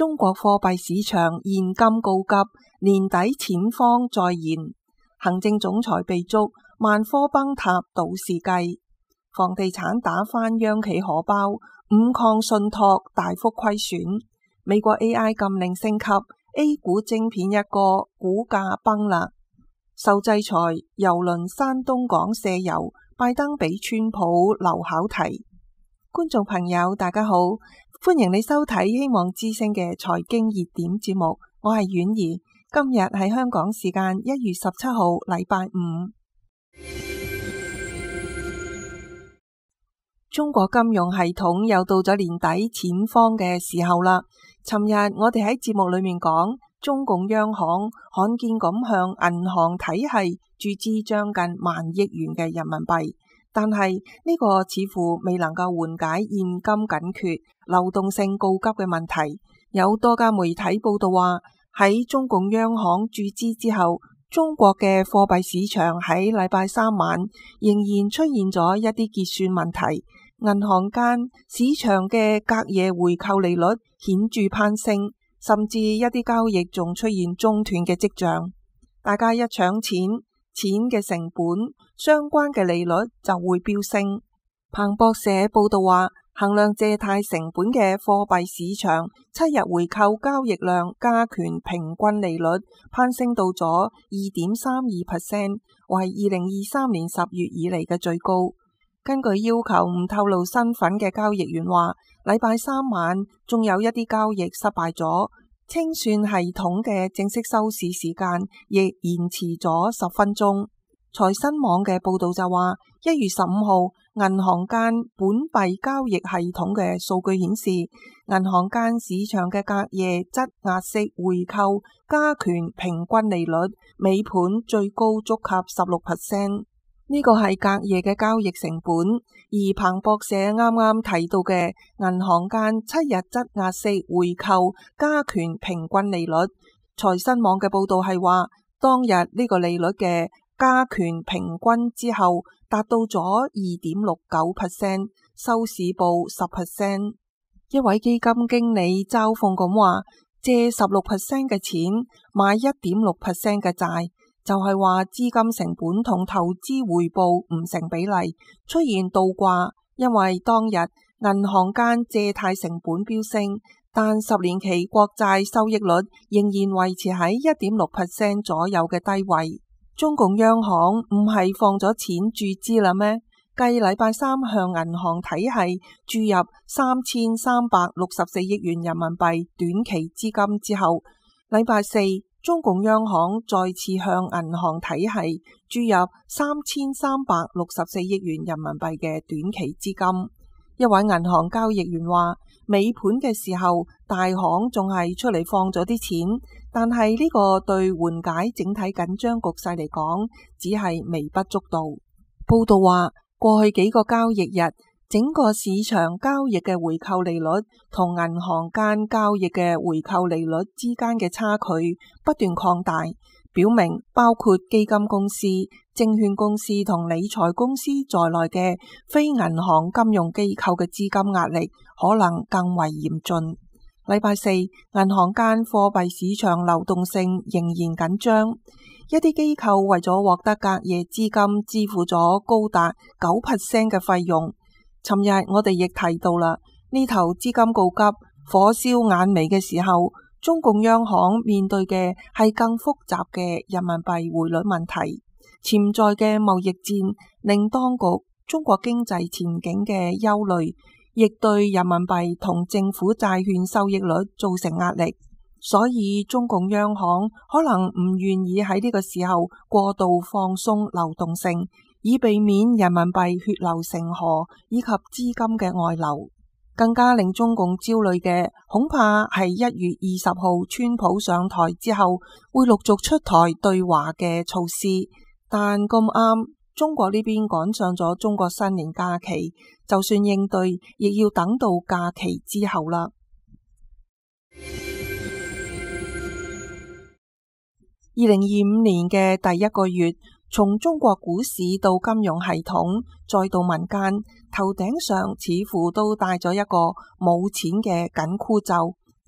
中國貨幣市場現金告急，年底錢荒再現。行政總裁被捉，萬科崩塌倒是雞。房地產打翻央企荷包，五礦信託大幅虧損。美國 AI 禁令升級，A 股晶片一哥股價崩啦。受制裁，郵輪山東港卸油，拜登俾川普留考題。觀眾朋友大家好，歡迎你收睇希望之聲嘅財經熱點節目，我係婉兒。今日係香港時間1月17號禮拜五。中國金融系統又到咗年底錢荒嘅時候啦。尋日我哋喺節目裏面講，中共央行罕見咁向銀行體系注資將近1萬億元嘅人民幣，但係呢個似乎未能夠緩解現金緊缺、流動性告急嘅問題。有多家媒體報道話，喺中共央行注資之後，中國嘅貨幣市場喺禮拜三晚仍然出現咗一啲結算問題，銀行間市場嘅隔夜回購利率顯著攀升，甚至一啲交易仲出現中斷嘅跡象。大家一搶錢嘅成本，相關嘅利率就會飆升。彭博社報道話，衡量借貸成本嘅貨幣市場7日回購交易量加權平均利率攀升到咗 2.32%， 為2023年10月以嚟嘅最高。根據要求唔透露身份嘅交易員話，禮拜三晚仲有一啲交易失敗咗，清算系統嘅正式收市時間亦延遲咗10分鐘。財新網嘅報道就話，1月15號銀行間本幣交易系統嘅數據顯示，銀行間市場嘅隔夜質押式回購加權平均利率尾盤最高觸及 16%。呢個係隔夜嘅交易成本，而彭博社啱啱提到嘅銀行間7日質押式回購加權平均利率，財新網嘅報道係話，當日呢個利率嘅加權平均之後達到咗 2.69%， 收市報 10%。 一位基金經理嘲諷咁話，借 16% 嘅錢買 1.6% 嘅債，就係話資金成本同投資回報唔成比例，出現倒掛。因為當日銀行間借貸成本飆升，但10年期國債收益率仍然維持喺 1.6% 左右嘅低位。中共央行唔係放咗錢注資啦咩？繼禮拜三向銀行體系注入3364億元人民幣短期資金之後，禮拜四中共央行再次向銀行體系注入3364億元人民幣嘅短期資金。一位銀行交易員話，尾盤嘅時候大行仲係出嚟放咗啲錢，但係呢個對緩解整體緊張局勢嚟講只係微不足道。報道話，過去幾個交易日整個市場交易嘅回購利率同銀行間交易嘅回購利率之間嘅差距不斷擴大，表明包括基金公司、證券公司同理財公司在內嘅非銀行金融機構嘅資金壓力可能更為嚴峻。禮拜四，銀行間貨幣市場流動性仍然緊張，一啲機構為咗獲得隔夜資金支付咗高達 9% 嘅費用。尋日我哋亦提到啦，呢頭資金告急、火燒眼眉嘅時候，中共央行面對嘅係更複雜嘅人民幣匯率問題。潛在嘅貿易戰令當局中國經濟前景嘅憂慮，亦對人民幣同政府債券收益率造成壓力。所以中共央行可能唔願意喺呢個時候過度放鬆流動性，以避免人民幣血流成河以及資金嘅外流。更加令中共焦慮嘅，恐怕係1月20號川普上台之後會陸續出台對華嘅措施。但咁啱中國呢邊趕上咗中國新年假期，就算應對亦要等到假期之後啦。2025年嘅第一個月，從中國股市到金融系統，再到民間，頭頂上似乎都戴咗一個冇錢嘅緊箍咒。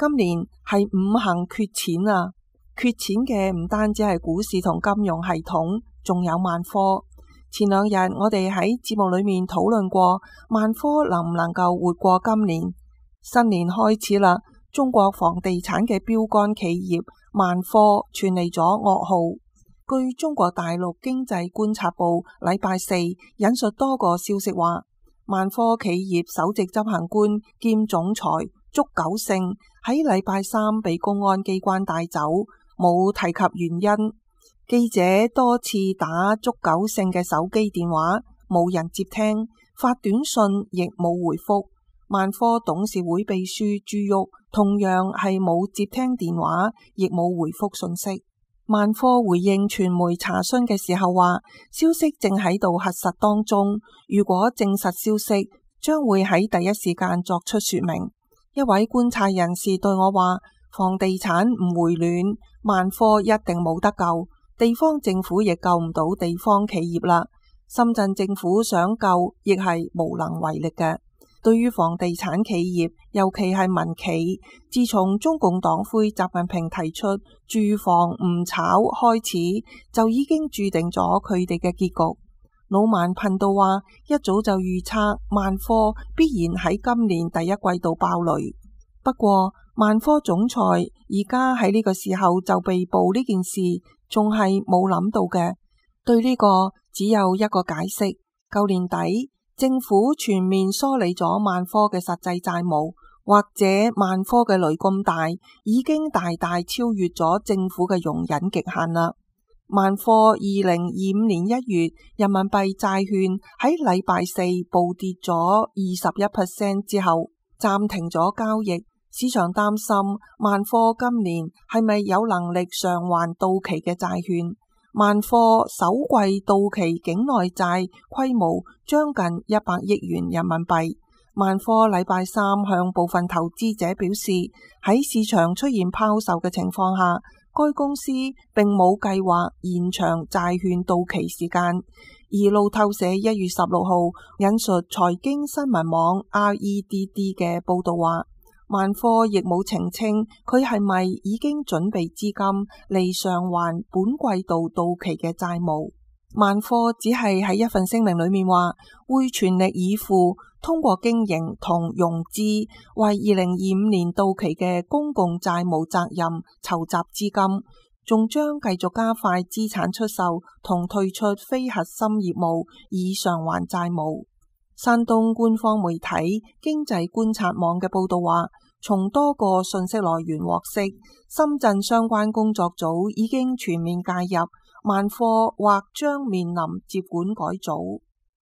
今年係五行缺錢啊！缺錢嘅唔單止係股市同金融系統，仲有萬科。前兩日我哋喺節目裏面討論過，萬科能唔能夠活過今年？新年開始啦，中國房地產嘅標杆企業萬科傳嚟咗噩耗。據中國大陸經濟觀察報禮拜四引述多個消息話，萬科企業首席執行官兼總裁竺九勝喺禮拜三被公安機關帶走，冇提及原因。記者多次打竺九勝嘅手機電話，冇人接聽，發短信亦冇回覆。萬科董事會秘書朱旭同樣係冇接聽電話，亦冇回覆信息。萬科回應傳媒查詢嘅時候話，消息正喺度核實當中，如果證實消息，將會喺第一時間作出說明。一位觀察人士對我話，房地產唔回暖，萬科一定冇得救，地方政府亦救唔到地方企業啦。深圳政府想救，亦係無能為力嘅。對於房地產企業，尤其係民企，自從中共黨魁習近平提出住房唔炒開始，就已經注定咗佢哋嘅結局。老萬頻道話，一早就預測萬科必然喺今年第一季度爆雷。不過萬科總裁而家喺呢個時候就被捕呢件事，仲係冇諗到嘅。對呢個只有一個解釋，舊年底政府全面梳理咗萬科嘅實際債務，或者萬科嘅雷咁大，已經大大超越咗政府嘅容忍極限啦。萬科2025年1月人民幣債券喺禮拜四暴跌咗21%之後，暫停咗交易。市場擔心萬科今年係咪有能力償還到期嘅債券？萬科首季到期境內債規模將近100億元人民幣。萬科禮拜三向部分投資者表示，喺市場出現拋售嘅情況下，該公司並冇計劃延長債券到期時間。而路透社1月16號引述財經新聞網 REDD 嘅報道話，萬科亦冇澄清佢係咪已經準備資金嚟償還本季度到期嘅債務。萬科只係喺一份聲明裏面話，會全力以赴通過經營同融資為2025年到期嘅公共債務責任籌集資金，仲將繼續加快資產出售同退出非核心業務以償還債務。山東官方媒體經濟觀察網嘅報道話，從多個信息來源獲悉，深圳相關工作組已經全面介入，萬科或將面臨接管改組。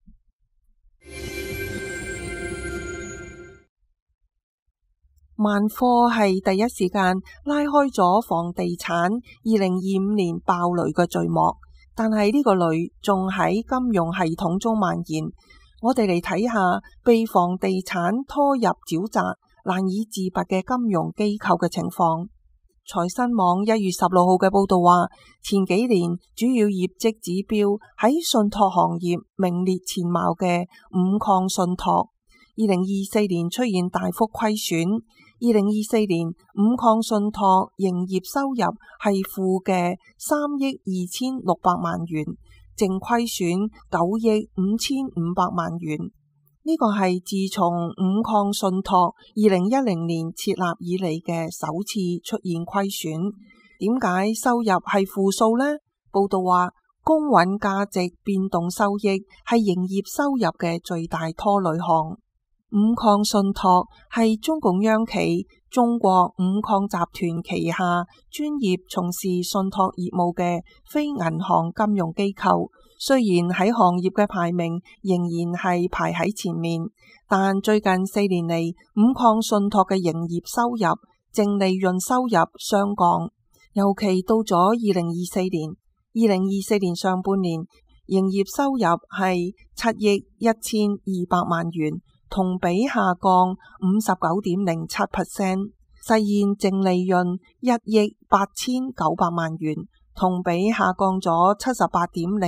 萬科係第一時間拉開咗房地產2025年爆雷嘅序幕，但係呢個雷仲喺金融系統中蔓延。我哋嚟睇下被房地產拖入沼澤難以自拔嘅金融機構嘅情況。財新網1月16號嘅報道話，前幾年主要業績指標喺信託行業名列前茅嘅五礦信託，2024年出現大幅虧損。2024年五礦信託營業收入係負嘅3億2600萬元，淨虧損9億5500萬元。呢個係自從五礦信託2010年設立以嚟嘅首次出現虧損。點解收入係負數呢？報道話，公允價值變動收益係營業收入嘅最大拖累項。五礦信託係中共央企中國五礦集團旗下專業從事信託業務嘅非銀行金融機構，雖然喺行業嘅排名仍然係排喺前面，但最近4年嚟，五礦信託嘅營業收入、淨利潤收入雙降，尤其到咗2024年上半年，營業收入係7億1200萬元，同比下降 59.07%， 實現淨利潤1億8900萬元，同比下降咗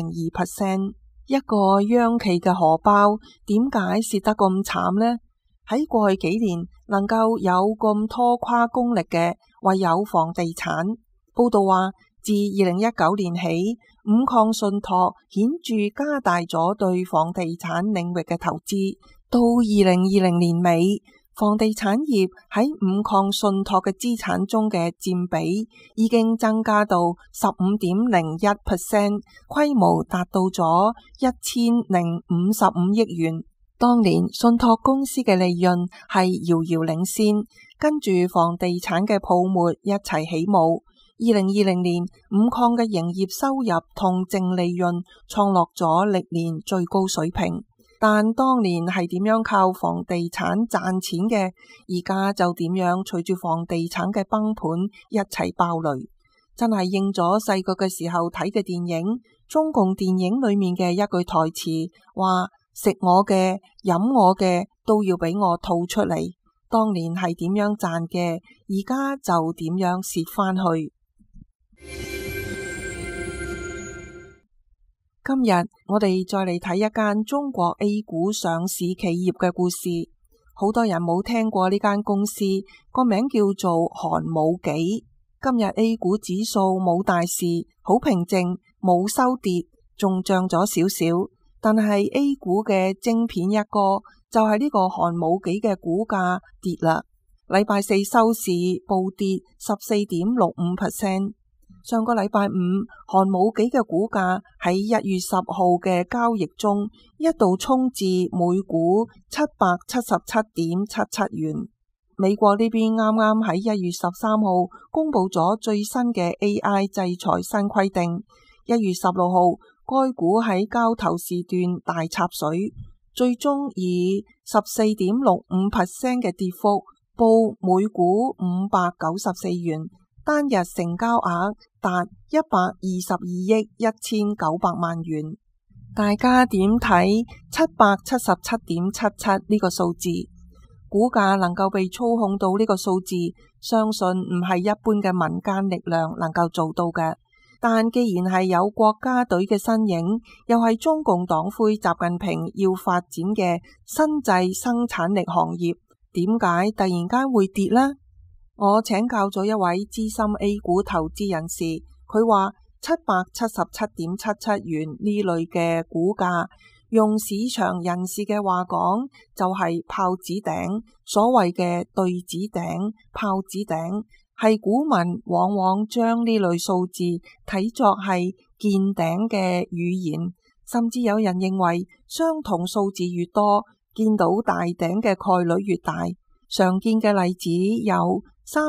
78.02%。一個央企嘅荷包點解蝕得咁慘呢？ 喺過去幾年能夠有咁拖垮功力嘅，唯有房地產。報道話，自2019年起，五礦信託顯著加大咗對房地產領域嘅投資。到2020年尾，房地產業喺五礦信託嘅資產中嘅佔比已經增加到 15.01%， 規模達到咗1055億元。當年信託公司嘅利潤係遙遙領先，跟住房地產嘅泡沫一齊起舞。2020年五礦嘅營業收入同淨利潤創落咗歷年最高水平，但當年係點樣靠房地產賺錢嘅，而家就點樣隨住房地產嘅崩盤一齊爆雷。真係應咗細個嘅時候睇嘅電影，中共電影裏面嘅一句台詞，話食我嘅飲我嘅都要俾我吐出嚟。當年係點樣賺嘅，而家就點樣蝕返去。今日我哋再嚟睇一間中國 A 股上市企業嘅故事。好多人冇聽過呢間公司，個名叫做寒武紀。今日 A 股指數冇大事，好平靜，冇收跌，仲漲咗少少。但係 A 股嘅晶片一哥就係呢個寒武紀嘅股價跌啦。禮拜四收市暴跌 14.65%。上個禮拜五，寒武紀嘅股價喺1月10號嘅交易中一度衝至每股777.77元。美國呢邊啱啱喺1月13號公布咗最新嘅 AI 制裁新規定。1月16號，該股喺交投時段大插水，最終以 14.65% 嘅跌幅報每股594元。單日成交額達122億1900萬元。大家點睇777.77呢個數字？股價能夠被操控到呢個數字，相信唔係一般嘅民間力量能夠做到嘅。但既然係有國家隊嘅身影，又係中共黨魁習近平要發展嘅新製生產力行業，點解突然間會跌呢？我請教咗一位資深 A 股投資人士，佢話777.77元呢類嘅股價，用市場人士嘅話講，就係炮子頂。所謂嘅對子頂、炮子頂，係股民往往將呢類數字睇作係見頂嘅語言，甚至有人認為相同數字越多，見到大頂嘅概率越大。常見嘅例子有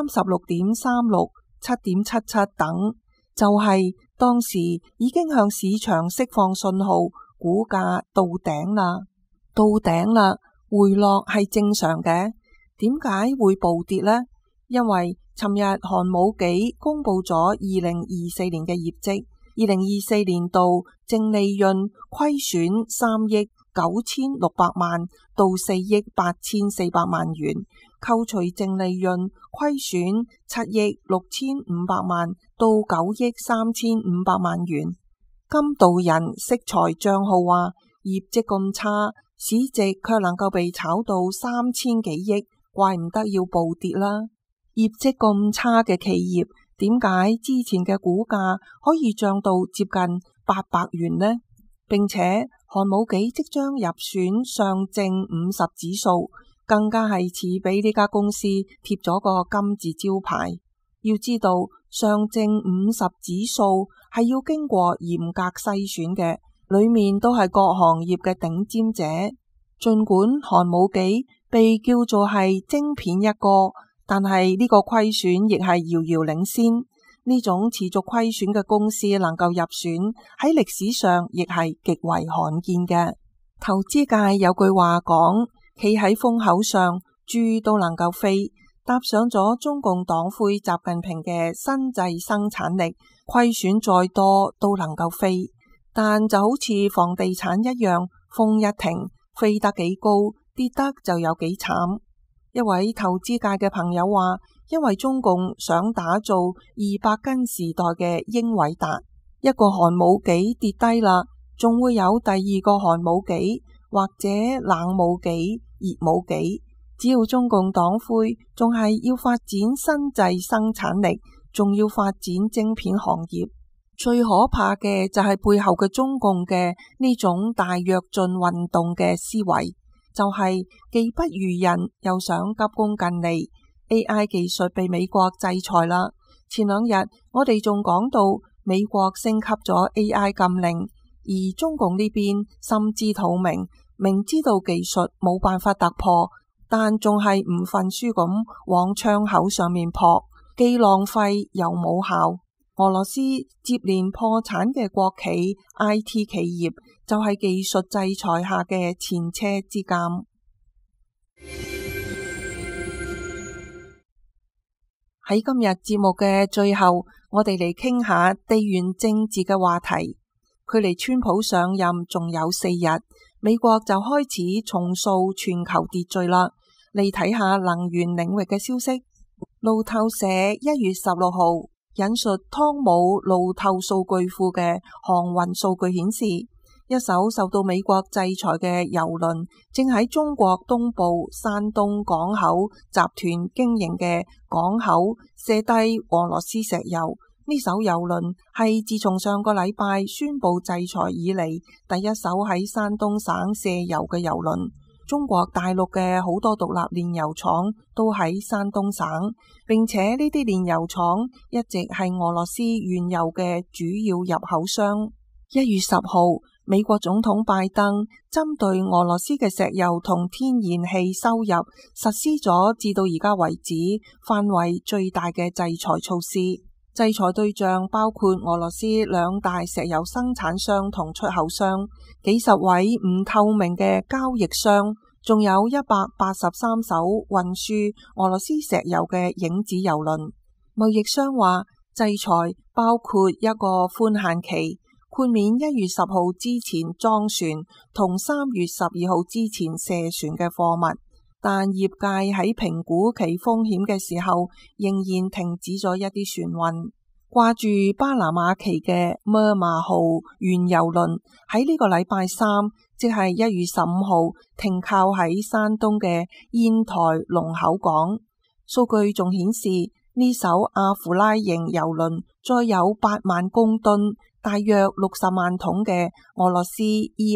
36.36、7.77等，就係當時已經向市場釋放信號，股價到頂啦，到頂啦，回落係正常嘅。點解會暴跌呢？因為尋日寒武紀公布咗2024年嘅業績，2024年度淨利潤虧損3億9600萬到4億8400萬元，扣除淨利潤虧損7億6500萬到9億3500萬元。金道人識財賬號話，業績咁差，市值卻能夠被炒到3000幾億，怪唔得要暴跌啦。業績咁差嘅企業，點解之前嘅股價可以漲到接近800元呢？並且寒武紀即將入選上證50指數，更加係似俾呢家公司貼咗個金字招牌。要知道上證50指數係要經過嚴格篩選嘅，裏面都係各行業嘅頂尖者。盡管寒武紀被叫做係晶片一哥，但係呢個虧損亦係遙遙領先。呢種持續虧損嘅公司能夠入選，喺歷史上亦係極為罕見嘅。投資界有句話講，企喺風口上，豬都能夠飛。搭上咗中共黨魁習近平嘅新製生產力，虧損再多都能夠飛。但就好似房地產一樣，風一停，飛得幾高，跌得就有幾慘。一位投資界嘅朋友話，因為中共想打造200斤時代嘅英偉達，一個寒武紀跌低啦，仲會有第二個寒武紀或者冷武紀、熱武紀， 只要中共黨魁仲係要發展新製生產力，仲要發展晶片行業，最可怕嘅就係背後嘅中共嘅呢種大躍進運動嘅思維，就係既不如人又想急功近利。AI 技術被美國制裁啦。前兩日我哋仲講到美國升級咗 AI 禁令，而中共呢邊心知肚明，明知道技術冇辦法突破，但仲係唔忿輸咁往窗口上面撲，既浪費又冇效。俄羅斯接連破產嘅國企 IT 企業就係技術制裁下嘅前車之鑑。喺今日節目嘅最後，我哋嚟傾下地緣政治嘅話題。距離川普上任仲有4日，美國就開始重塑全球秩序啦。嚟睇下能源領域嘅消息。路透社1月16號引述湯姆路透數據庫嘅航運數據顯示，一艘受到美國制裁嘅郵輪正喺中國東部山東港口集團經營嘅港口卸低俄羅斯石油。呢艘郵輪係自從上個禮拜宣布制裁以嚟第一艘喺山東省卸油嘅郵輪。中國大陸嘅好多獨立煉油廠都喺山東省，並且呢啲煉油廠一直係俄羅斯原油嘅主要入口商。1月10號，美國總統拜登針對俄羅斯嘅石油同天然氣收入實施咗至到而家為止範圍最大嘅制裁措施。制裁對象包括俄羅斯2大石油生產商同出口商，幾十位唔透明嘅交易商，仲有183艘運輸俄羅斯石油嘅影子郵輪。貿易商話，制裁包括一個寬限期，豁免1月10號之前裝船同3月12號之前卸船嘅貨物。但業界喺評估其風險嘅時候，仍然停止咗一啲船運。掛住巴拿馬旗嘅摩馬號原油輪喺呢個禮拜3，即係1月15號停靠喺山東嘅煙台龍口港。數據仲顯示，呢艘阿芙拉型油輪載有8萬公噸，大約60萬桶嘅俄羅斯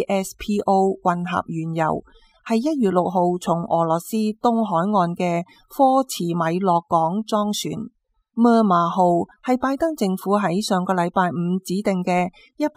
ESPO 混合原油，係1月6號從俄羅斯東海岸嘅科茨米諾港裝船。摩馬號係拜登政府喺上個禮拜5指定嘅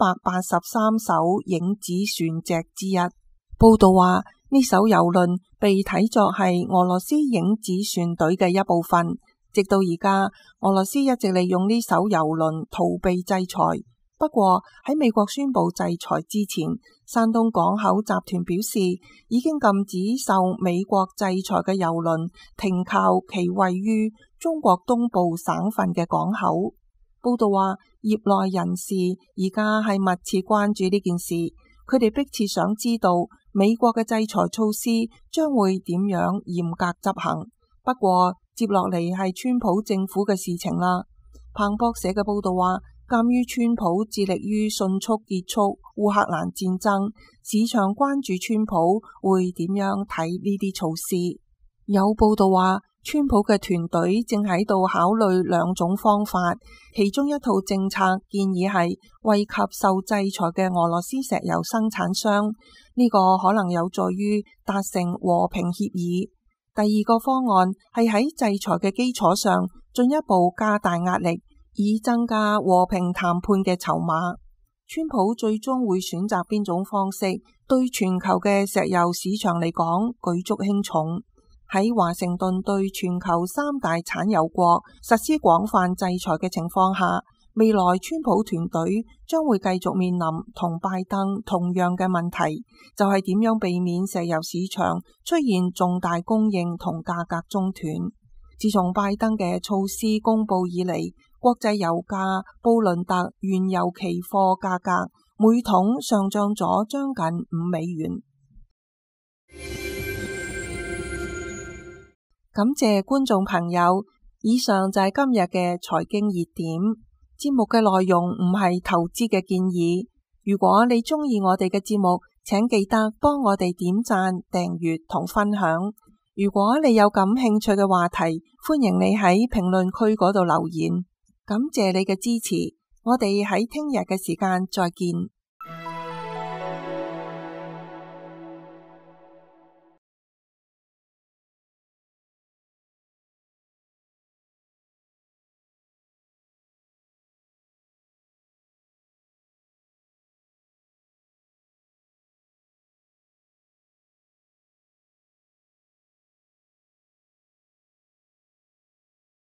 183艘影子船隻之一。報道話，呢艘油輪被睇作係俄羅斯影子船隊嘅一部分。直到而家，俄羅斯一直利用呢艘油輪逃避制裁。不過喺美國宣布制裁之前，山東港口集團表示已經禁止受美國制裁嘅郵輪停靠其位於中國東部省份嘅港口。報道話，業內人士而家係密切關注呢件事，佢哋迫切想知道美國嘅制裁措施將會點樣嚴格執行。不過接落嚟係川普政府嘅事情啦。彭博社嘅報道話，鑒於川普致力於迅速結束烏克蘭戰爭，市場關注川普會點樣睇呢啲措施。有報道話，川普嘅團隊正喺度考慮2種方法，其中一套政策建議係惠及受制裁嘅俄羅斯石油生產商，呢個可能有助於達成和平協議。第二個方案係喺制裁嘅基礎上進一步加大壓力，以增加和平談判嘅籌碼。川普最終會選擇邊種方式，對全球嘅石油市場嚟講舉足輕重。喺華盛頓對全球3大產油國實施廣泛制裁嘅情況下，未來川普團隊將會繼續面臨同拜登同樣嘅問題，就係點樣避免石油市場出現重大供應同價格中斷。自從拜登嘅措施公布以嚟，國際油價布倫特原油期貨價格每桶上漲咗將近5美元。感謝觀眾朋友，以上就係今日嘅財經熱點。節目嘅內容唔係投資嘅建議。如果你鍾意我哋嘅節目，請記得幫我哋點讚、訂閱同分享。 如果你有感興趣嘅話題，歡迎你喺評論區嗰度留言。感謝你嘅支持，我哋喺聽日嘅時間再見。